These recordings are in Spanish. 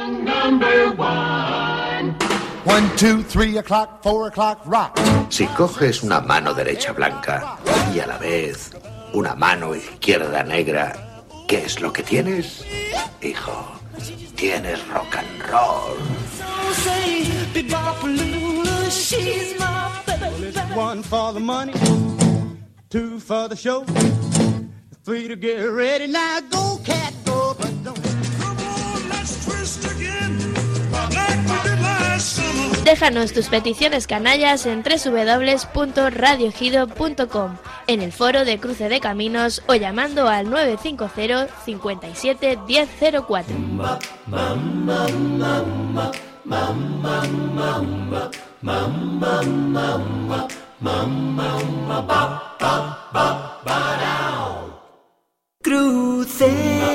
number one. 1, 2, 3 o'clock, 4 o'clock, rock. Si coges una mano derecha blanca y a la vez una mano izquierda negra, ¿qué es lo que tienes? Hijo, tienes rock and roll. One for the money, two for the show, three to get ready. Now go, cat, go, but don't. Come on, let's twist again, like we did last summer. Déjanos tus peticiones canallas en www.radioejido.com, en el foro de Cruce de Caminos o llamando al 950 57 1004. Cruce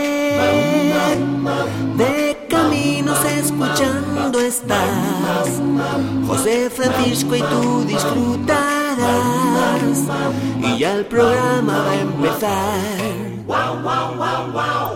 de Caminos escuchando estás, José Francisco, y tú disfrutarás, y ya el programa va a empezar. Wow, wow, wow, wow.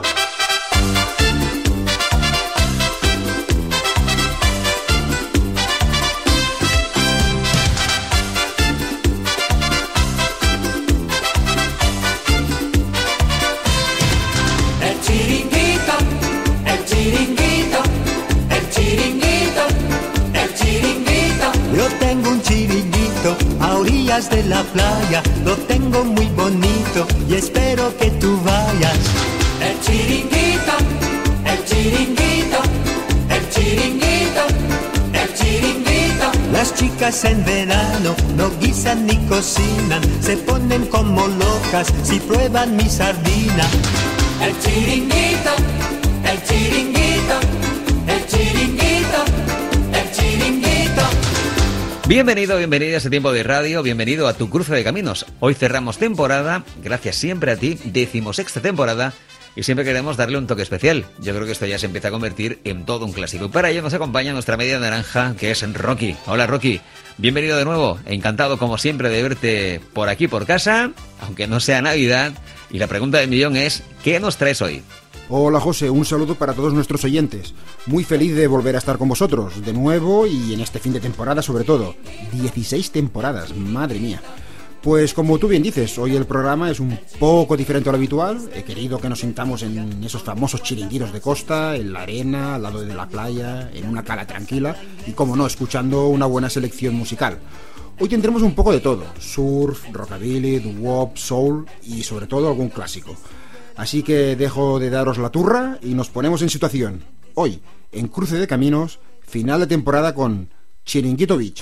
A orillas de la playa, lo tengo muy bonito y espero que tú vayas. El chiringuito, el chiringuito, el chiringuito, el chiringuito. Las chicas en verano no guisan ni cocinan, se ponen como locas si prueban mi sardina. El chiringuito, el chiringuito, el chiringuito, el chiringuito. Bienvenido a este tiempo de radio, bienvenido a tu Cruce de Caminos. Hoy cerramos temporada, gracias siempre a ti, 16ª temporada, y siempre queremos darle un toque especial. Yo creo que esto ya se empieza a convertir en todo un clásico. Y para ello nos acompaña nuestra media naranja, que es Rocky. Hola Rocky, bienvenido de nuevo, encantado como siempre de verte por aquí por casa, aunque no sea Navidad. Y la pregunta del millón es, ¿qué nos traes hoy? Hola José, un saludo para todos nuestros oyentes. Muy feliz de volver a estar con vosotros, de nuevo y en este fin de temporada sobre todo. 16 temporadas, madre mía. Pues como tú bien dices, hoy el programa es un poco diferente a lo habitual. He querido que nos sintamos en esos famosos chiringuitos de costa, en la arena, al lado de la playa, en una cala tranquila y, como no, escuchando una buena selección musical. Hoy tendremos un poco de todo: surf, rockabilly, doo-wop, soul y sobre todo algún clásico. Así que dejo de daros la turra y nos ponemos en situación. Hoy, en Cruce de Caminos, final de temporada con Chiringuito Beach.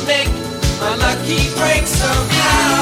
make my lucky break somehow.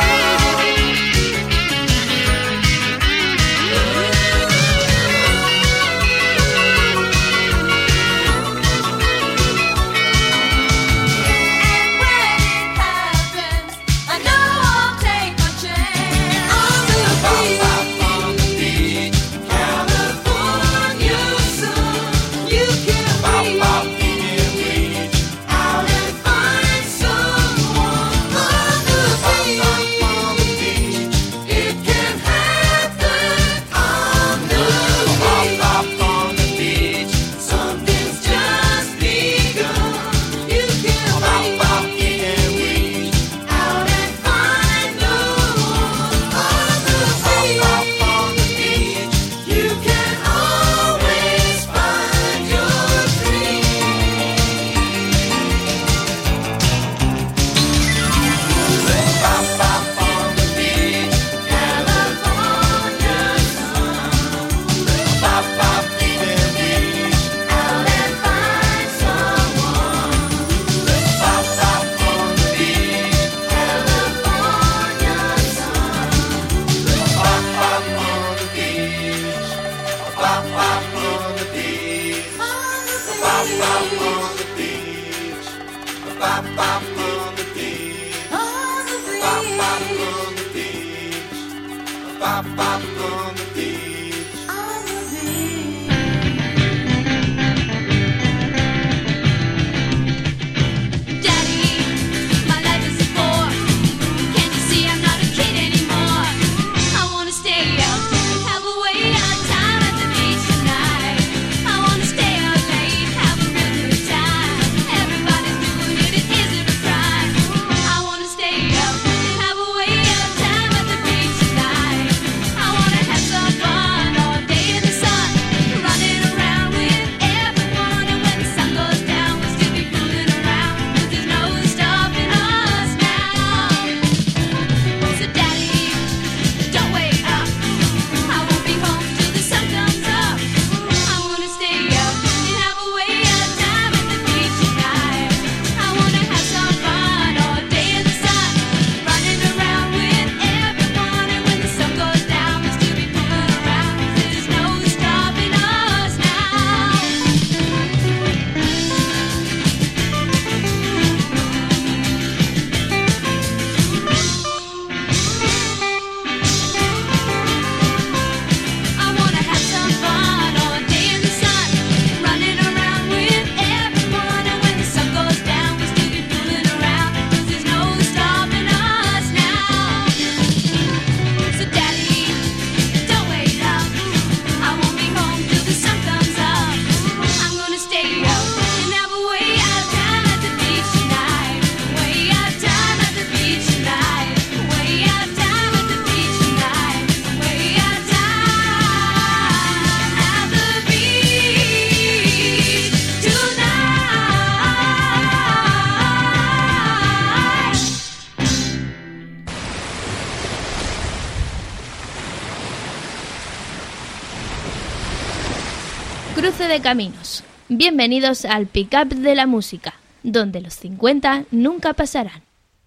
Cruce de caminos. Bienvenidos al Pick-up de la música, donde los 50 nunca pasarán.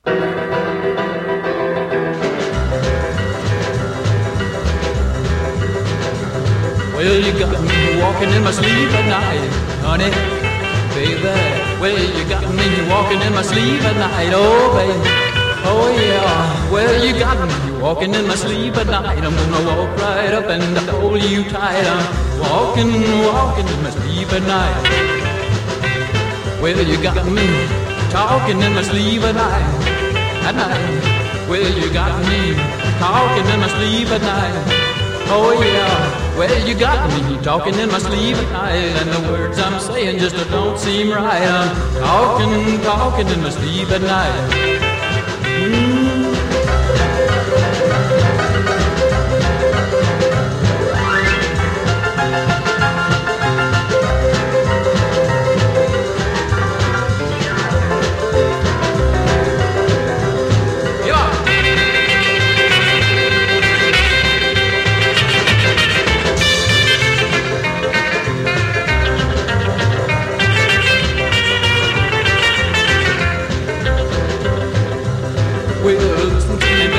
Well, you got me walking in my sleep at night, honey, baby. Well, you got me walking in my sleep at night, oh, baby. Oh, yeah. Well, you got me walking in my sleep at night. I'm gonna walk right up and hold you tight. I'm walking in my sleep at night. Well, you got me talking in my sleep at night, Well, you got me talking in my sleep at night. Oh yeah, well you got me talking in my sleep at night, and the words I'm saying just don't seem right. I'm talking in my sleep at night.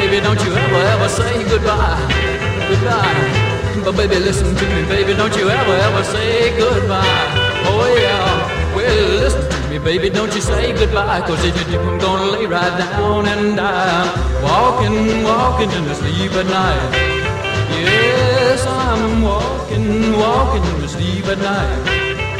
baby, don't you ever, ever say goodbye, goodbye. But baby, listen to me, baby, don't you ever, ever say goodbye. Oh yeah, well listen to me, baby, don't you say goodbye. Cause if you do, I'm gonna lay right down and die. Walking, walking in the sleep at night. Yes, I'm walking, walking in the sleep at night.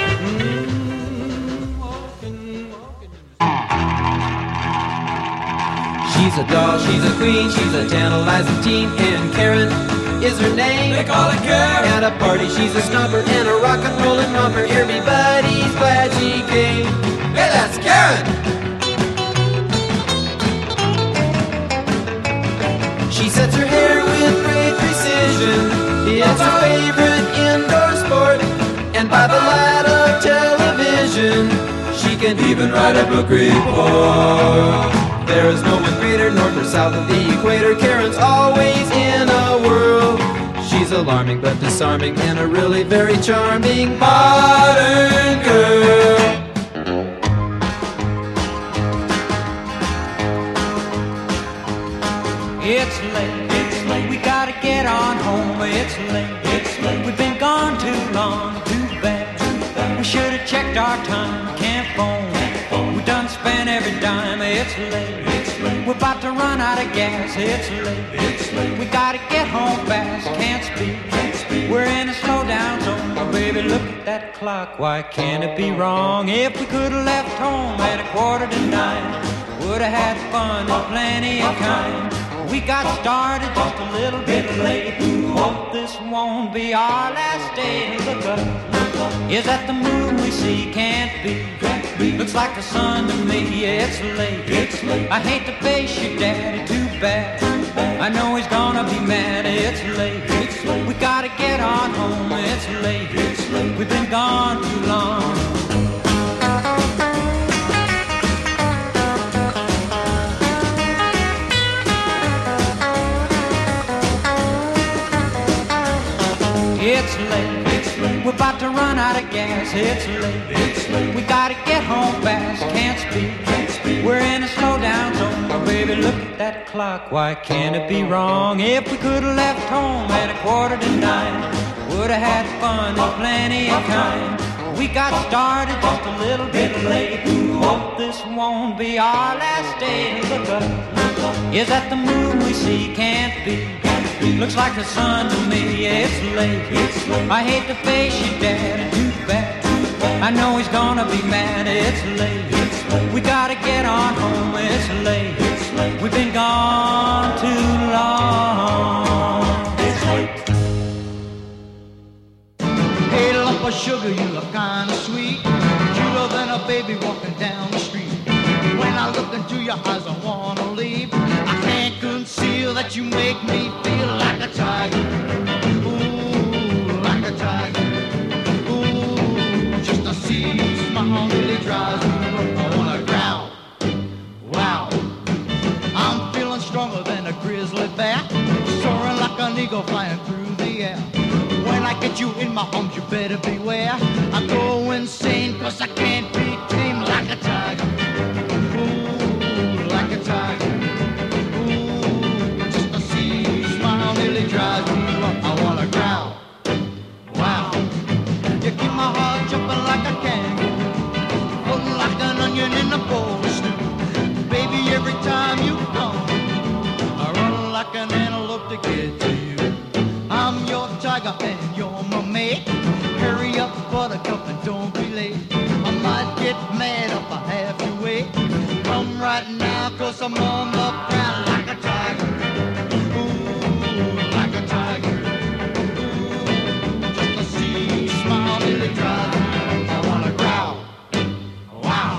She's a doll, she's a queen, she's a tantalizing teen, and Karen is her name. They call her Karen. At a party, she's a stomper and a rock and rollin' romper. Everybody's glad she came. Hey, that's Karen. She sets her hair with great precision. It's her favorite indoor sport, and by the light of television, she can even write a book report. There is no one greater north or south of the equator. Karen's always in a whirl. She's alarming but disarming and a really very charming modern girl. It's late, we gotta get on home. It's late, we've been gone too long, too bad. We should have checked our time, can't phone. We done spent every dime. It's late, we're about to run out of gas. It's late, we gotta get home fast. Can't speak, we're in a slow down zone. Oh, baby, look at that clock, why can't it be wrong? If we could have left home at 8:45, would have had fun with plenty of kind. We got started just a little bit late. Hope this won't be our last day. Look up, is that the moon we see? Can't be. Looks like the sun to me. Yeah, it's late. I hate to face your daddy, too bad. I know he's gonna be mad. It's late. We gotta get on home. It's late. We've been gone too long. It's late, we're about to run out of gas. It's late, we gotta get home fast. Can't speak, we're in a slow down zone. Oh, baby, look at that clock, why can't it be wrong? If we could have left home at 8:45, would have had fun with plenty of kind. We got started just a little bit late. Hope this won't be our last day. Look up, is that the moon we see? Can't be. Looks like the sun to me. Yeah, it's late. I hate to face your daddy, too bad. I know he's gonna be mad. It's late. We gotta get on home. It's late. We've been gone too long. It's late. Hey, lump of sugar, you look kinda sweet, cuter than a baby walking down the street. When I look into your eyes, I wanna leave. I can't conceal that you make me feel like a tiger. Ooh, like a tiger. Ooh, just to see you smile really drives me up. I wanna growl. Wow, I'm feeling stronger than a grizzly bear, soaring like an eagle flying through the air. When I get you in my arms, you better beware. I go insane 'cause I can't be tamed like a tiger. Ooh, like a tiger. Ooh, just to see you smile nearly drives me up. I wanna growl. Wow, you keep my heart jumping like a kangaroo, floating like an onion in a bowl of stew. Baby, every time you come, I run like an antelope to get to you. I'm your tiger and you're my mate. Hurry up, buttercup, and don't be late. I might get mad if I have to wait. Come right now, 'cause I'm on the ground like a tiger. Ooh, like a tiger. Ooh, just to see you smile nearly drives me. I wanna growl. Wow.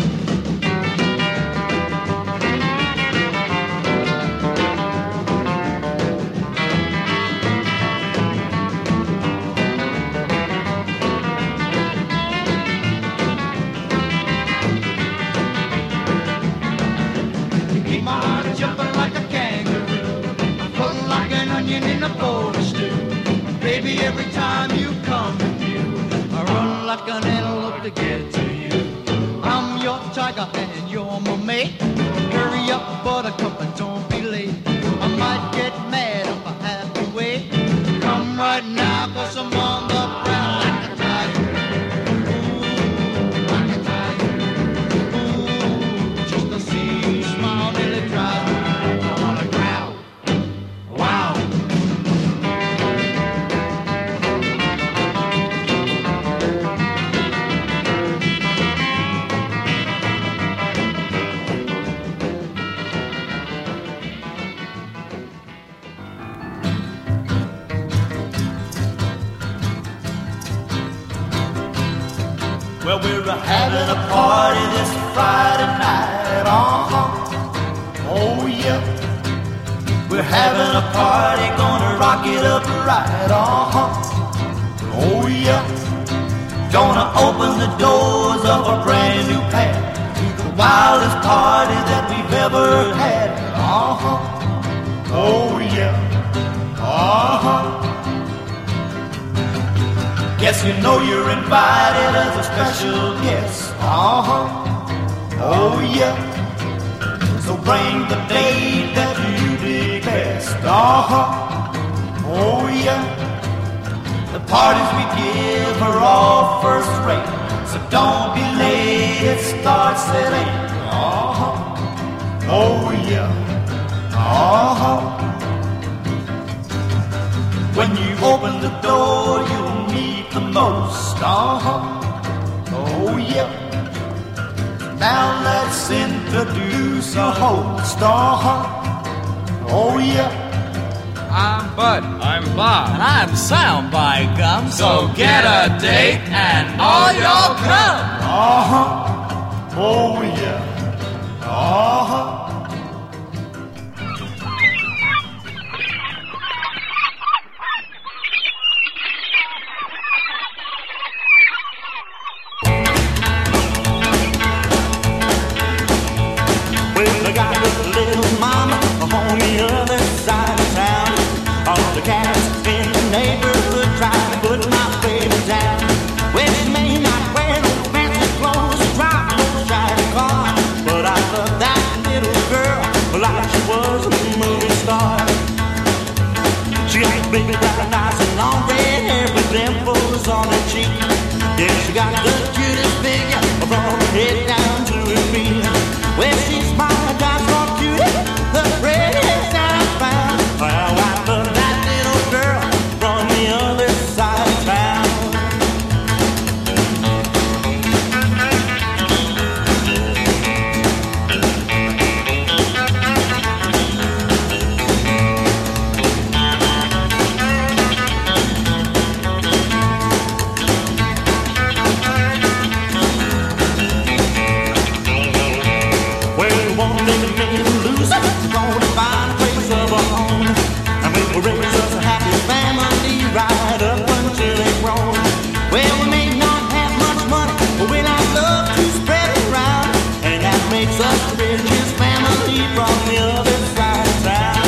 My heart jumping like a kangaroo, floating like an onion in a bowl of stew. Baby, every time you come to view, I run like an antelope to get to you. I'm your tiger and you're my mate. Hurry up, buttercup, and don't be late. I We're having a party this Friday night. Oh yeah. We're having a party, gonna rock it up right. Oh yeah. Gonna open the doors of a brand new path to the wildest party that we've ever had. Oh yeah. Yes, you know you're invited as a special guest. Oh yeah. So bring the date that you dig best. Oh yeah. The parties we give are all first rate, so don't be late, it starts at 8. Oh yeah. When you open the door, you'll meet the most. Oh yeah. Now let's introduce our host. Oh yeah. I'm Bud. I'm Bob. And I'm Sam by gum. So get a date and all y'all come. Oh yeah. Well, I got a little mama on the other side of town. All the cats in the neighborhood trying to put my baby down. Well, she may not wear no fancy clothes or drive no shiny car, but I love that little girl like she was a movie star. She got baby black eyes and long red hair with dimples on her cheek. Yeah, she got the cutest figure from her head down to her feet. Well, she's my doggone cutie, the prettiest I found. Well, I love that little girl from the other side of town. Gonna find a place of our own, and we will raise us a happy family right up until they're grown. Well, we may not have much money, but we like love to spread it around, and that makes us the richest family from the other side of town.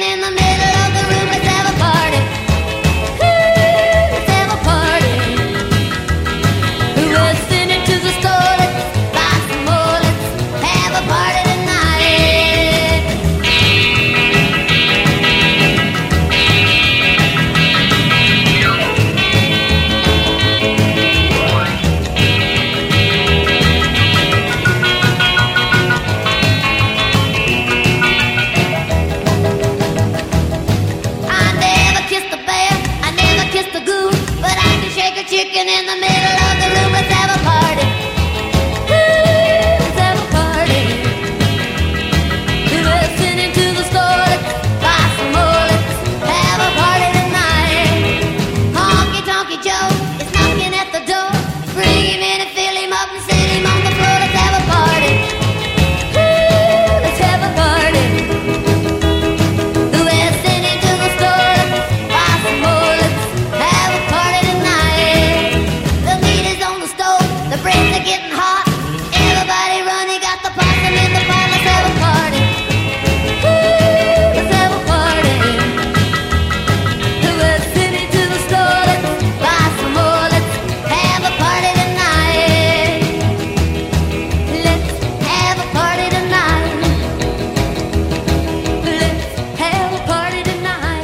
in the middle of the room. Let's have a party. Let's have a party. We're sending to the store. Let's buy some more. Let's have a party tonight. Chicken in the middle of the room. Let's have a party. Let's have a party. We're sending to the store. Let's buy some more. Let's have a party tonight. Honky Tonky Joe is knocking at the door. Bring him in and fill him up and sit him on the floor. Let's have a party. Let's have a party. We're sending to the store. Let's buy some more. Let's have a party tonight. The meat is on the stove, the breads are getting hot. Everybody running, got the possum in the pot. Let's have a party. Let's have a party. We're sitting to the store. Let's buy some more. Let's have a party tonight. Let's have a party tonight. Let's have a party tonight.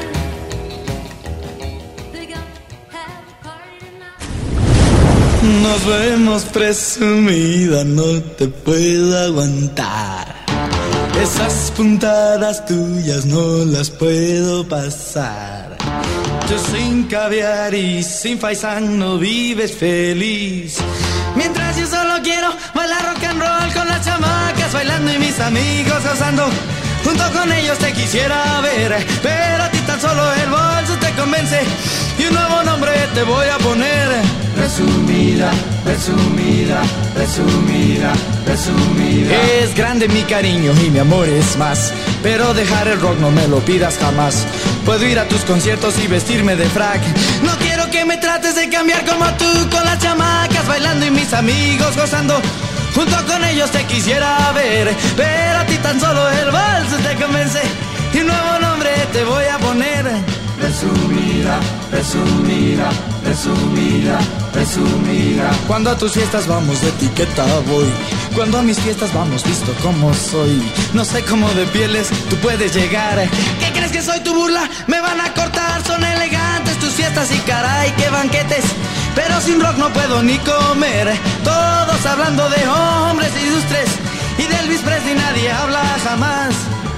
We're gonna have a party tonight. Nos vemos, presumida, no te puedo aguantar. Esas puntadas tuyas no las puedo pasar. Tú sin caviar y sin faisán no vives feliz. Mientras yo solo quiero bailar rock and roll con las chamacas bailando y mis amigos gozando. Junto con ellos te quisiera ver, pero a ti tan solo el bolso te convence y un nuevo nombre te voy a poner. Presumida, presumida, presumida, presumida. Es grande mi cariño y mi amor es más, pero dejar el rock no me lo pidas jamás. Puedo ir a tus conciertos y vestirme de frac. No quiero que me trates de cambiar como tú, con las chamacas bailando y mis amigos gozando. Junto con ellos te quisiera ver, pero a ti tan solo el vals te convence y un nuevo nombre te voy a poner. Presumida, presumida, presumida, presumida. Cuando a tus fiestas vamos de etiqueta voy, cuando a mis fiestas vamos visto como soy. No sé cómo de pieles tú puedes llegar. ¿Qué crees que soy tu burla? Me van a cortar, son elegantes tus fiestas y caray qué banquetes. Pero sin rock no puedo ni comer. Todos hablando de hombres ilustres y de Elvis Presley nadie habla jamás.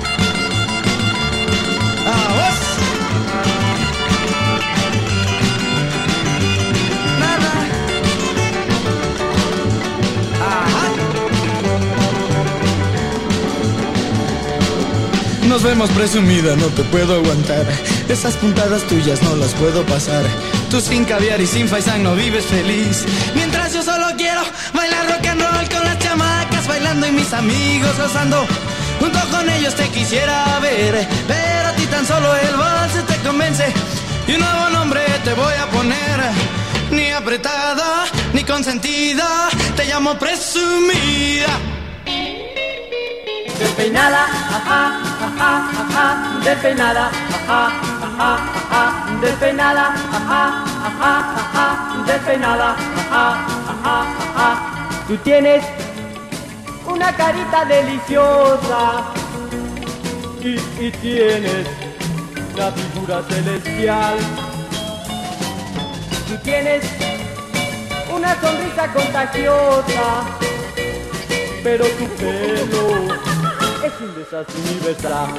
¡Vamos! Nada. Ajá. Nos vemos, presumida, no te puedo aguantar. Esas puntadas tuyas no las puedo pasar. Tú sin caviar y sin faisán no vives feliz. Mientras yo solo quiero bailar rock and roll con las chamacas bailando y mis amigos gozando. Junto con ellos te quisiera ver, pero a ti tan solo el vals te convence y un nuevo nombre te voy a poner. Ni apretada, ni consentida, te llamo presumida. Despeinada, ajá, ajá, ajá, despeinada, ajá, ajá, ajá, despeinada, ajá, ajá, ajá, despeinada, ajá, ajá, ajá. Tú tienes una carita deliciosa y tienes una figura celestial. Tú tienes una sonrisa contagiosa, pero tu pelo es un desastre universal.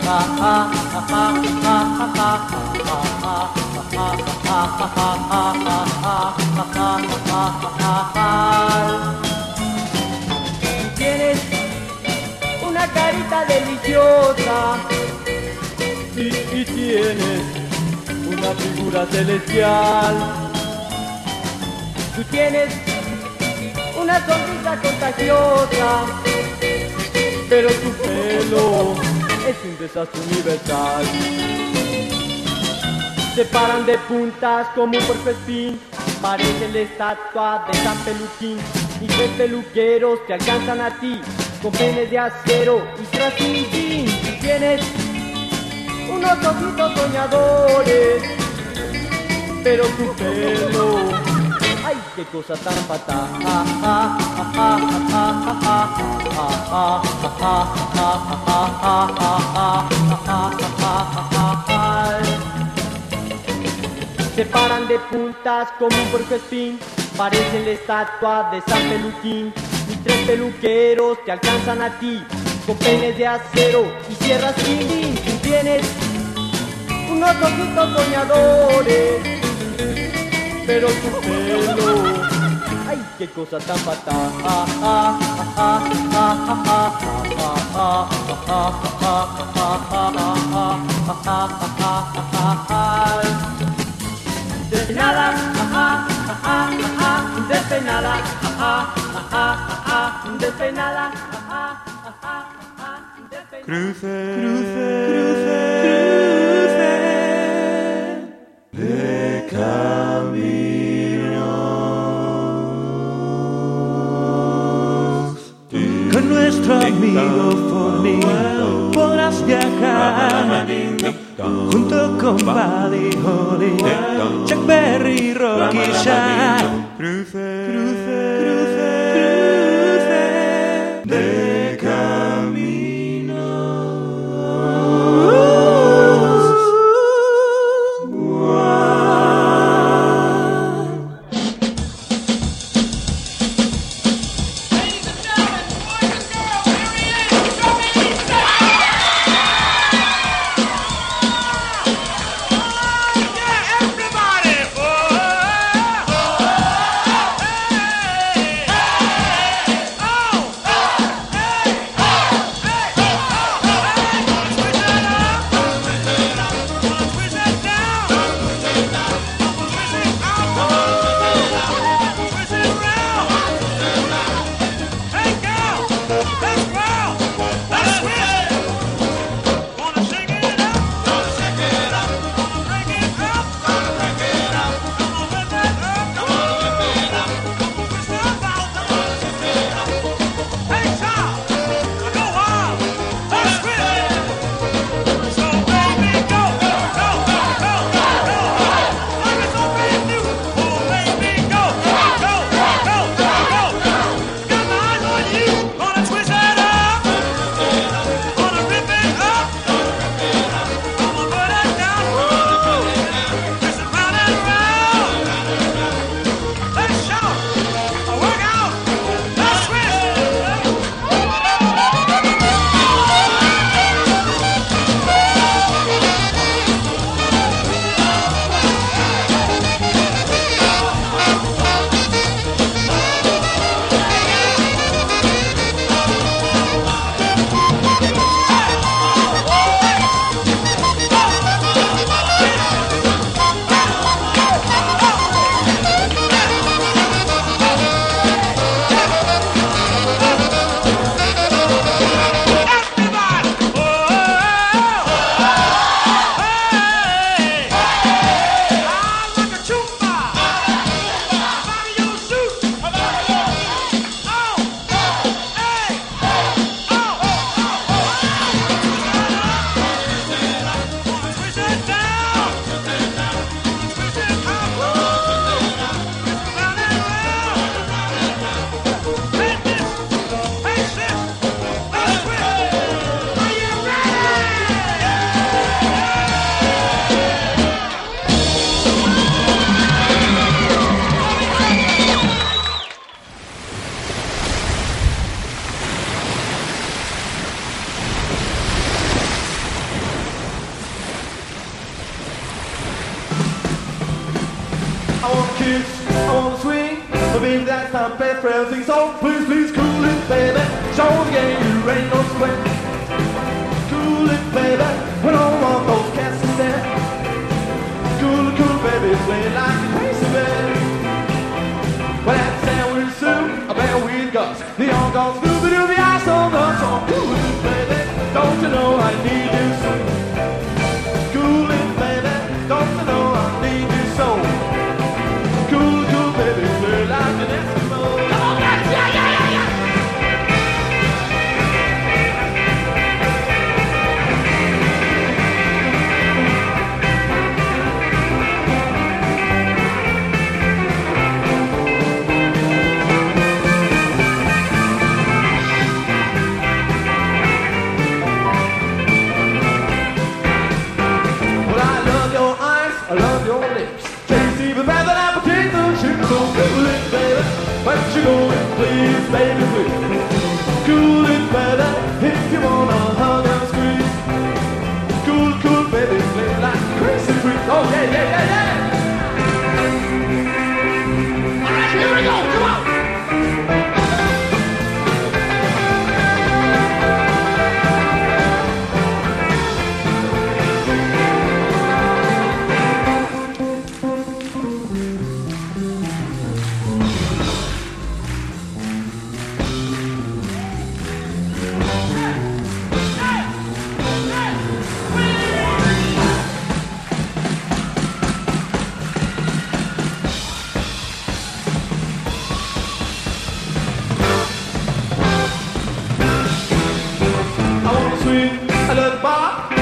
Tienes una carita deliciosa y tienes una figura celestial. Tú tienes una sonrisa contagiosa, pero tu pelo es un desastre universal. Se paran de puntas como un puercoespín, parece la estatua de San Peluquín. Y tres peluqueros te alcanzan a ti con penes de acero y trasintín. Tienes un unos ojitos soñadores, pero tu pelo, ay, qué cosa tan fatal. Se paran de puntas como un puercoespín, parecen la estatua de San Peluquín. Y tres peluqueros te alcanzan a ti con peines de acero y sierras Quilín. Tú tienes unos ojitos soñadores, pero tu pelo, ay, qué cosa tan fatal. Despeinada, despeinada, despeinada. Cruce de caminos. Con nuestro amigo Forni podrás viajar junto con Buddy Holly, Chuck Berry y Rocky Shack. Cruce de caminos. Baby, that's not bad phrasing, so please, please cool it, baby. Show the game, you ain't no sweat. Cool it, baby, we don't want those cats in there. Cool, baby, play it like a crazy man. Well, that sandwich soup, I bet we got the all gone Scooby-Doo, the ice on the song. Cool it, baby, don't you know I need you so? Cool it, baby, don't you know I need you so? Cool, baby, play like an Eskimo. Come on, guys, yeah.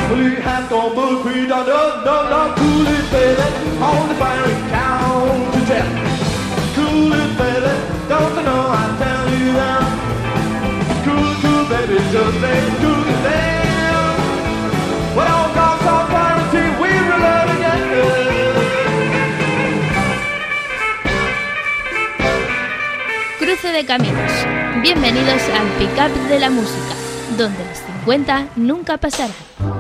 Blue hat gone bull creek down, cool it, baby, on the fiery county jet. Cool it, baby, don't you know I tell you that? Cool, baby, just ain't cool as damn. When all dogs on fire until we reload again. Cruce de caminos. Bienvenidos al pick-up de la música, donde los 50 nunca pasarán.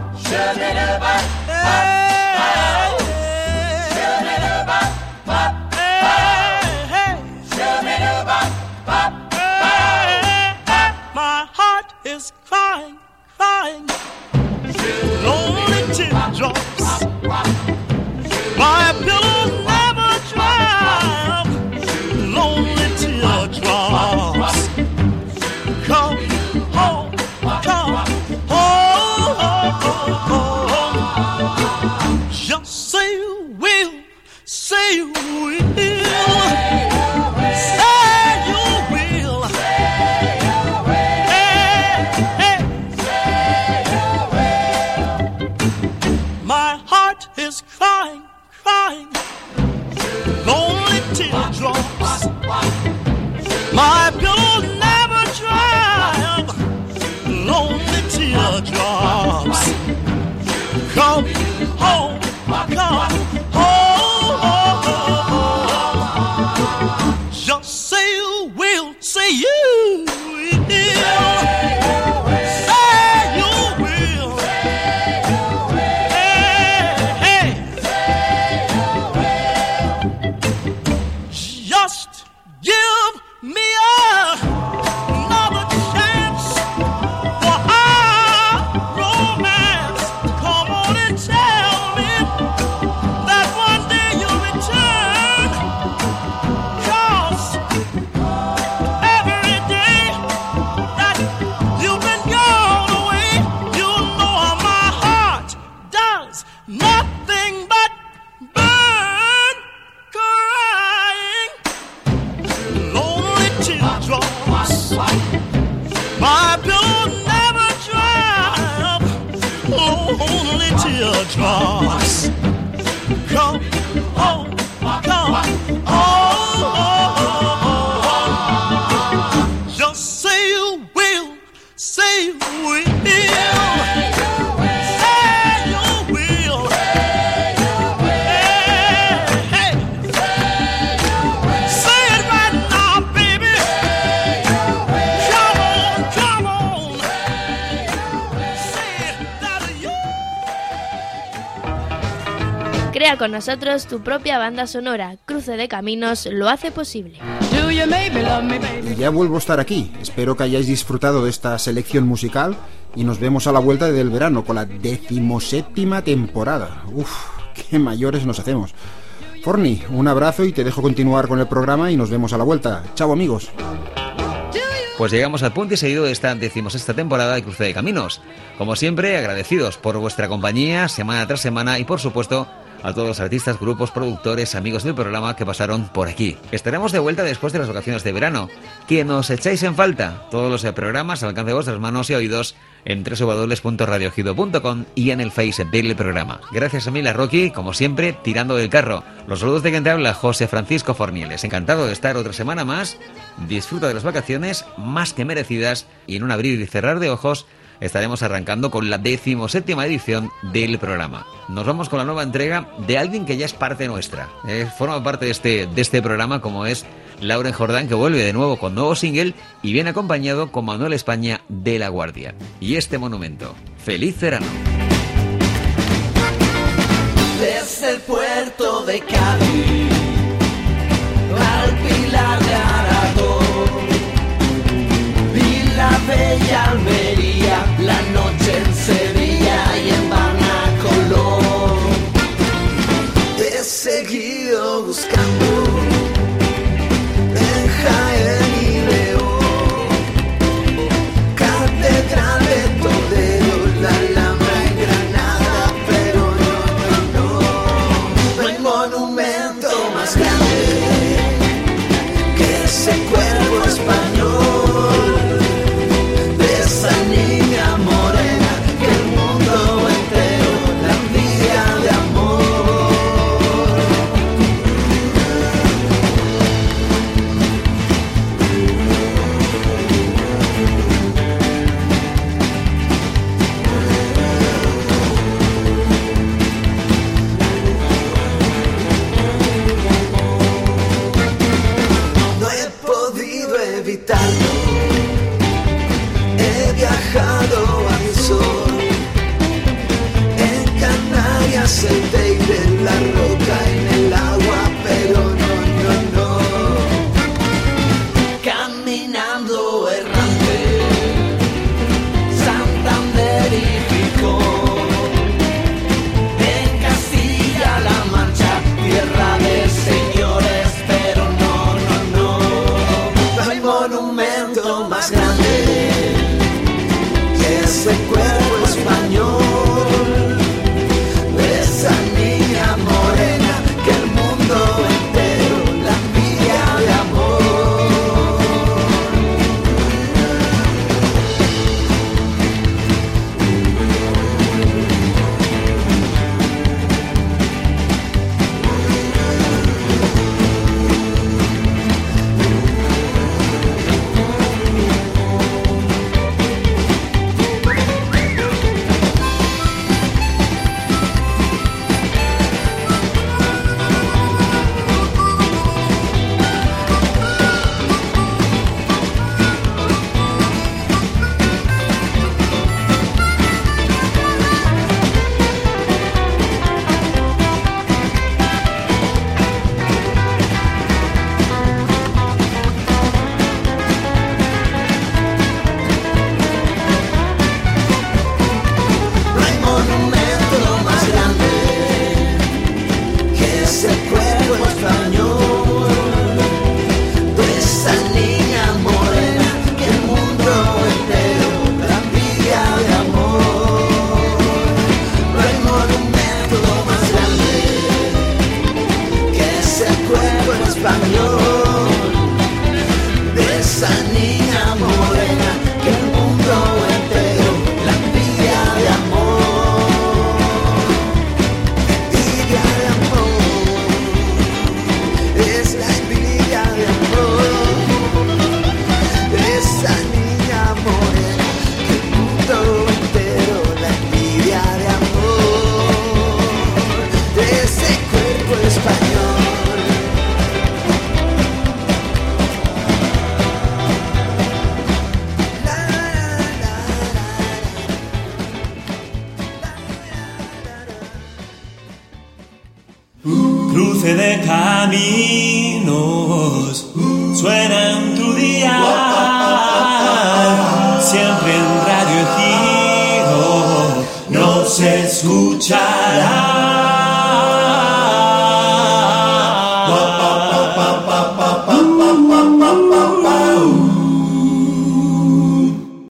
My heart is crying, crying, lonely teardrops. My pillow never dry, lonely teardrops. Come home, come home. Just say you will, say you will. Is crying, crying, lonely teardrops. My pillow never dry, lonely teardrops. Come home, come home. Just say you will, say you will. Teardrops. Come home, come home. Just say you will, say you will. Say you will. Hey, say it right now, baby. Come on. Say that you. Crea con nosotros tu propia banda sonora. Cruce de Caminos lo hace posible. Y ya vuelvo a estar aquí. Espero que hayáis disfrutado de esta selección musical y nos vemos a la vuelta del verano con la 17ª temporada. Uf, qué mayores nos hacemos. Forni, un abrazo y te dejo continuar con el programa y nos vemos a la vuelta. Chao, amigos. Pues llegamos al punto y seguido de esta 16ª temporada de Cruce de Caminos. Como siempre, agradecidos por vuestra compañía semana tras semana y por supuesto a todos los artistas, grupos, productores, amigos del programa que pasaron por aquí. Estaremos de vuelta después de las vacaciones de verano. ¿Que nos echáis en falta? Todos los programas al alcance de vuestras manos y oídos en www.radioejido.com y en el Facebook del programa. Gracias a Mila Rocky, como siempre, tirando del carro. Los saludos de quien te habla, José Francisco Fornieles. Encantado de estar otra semana más. Disfruta de las vacaciones más que merecidas y en un abrir y cerrar de ojos estaremos arrancando con la 17ª edición del programa. Nos vamos con la nueva entrega de alguien que ya es parte nuestra. Forma parte de este programa, como es Lauren Jordán, que vuelve de nuevo con nuevo single y viene acompañado con Manuel España de La Guardia. Y este monumento, Feliz Verano. Desde el puerto de Cádiz al Pilar de Aragón y la bella Almería, la noche en Sevilla y en Banacolón. He seguido buscando en Jaén y León, Catedral de Toledo, la Alhambra en Granada, pero no hay monumento más grande que ese cuerpo español de San Nicolás. monumento más grande que es el cuerpo español de esa niña morena que el mundo entero la envidia de amor. No hay monumento más grande que es el cuerpo español de esa niña morena que el mundo entero la envidia de amor. Envidia de amor, es la envidia de amor de esa niña morena que el mundo entero la envidia de amor de ese cuerpo español. Cruce de caminos, suena en tu día, siempre en Radio Giro nos escuchará.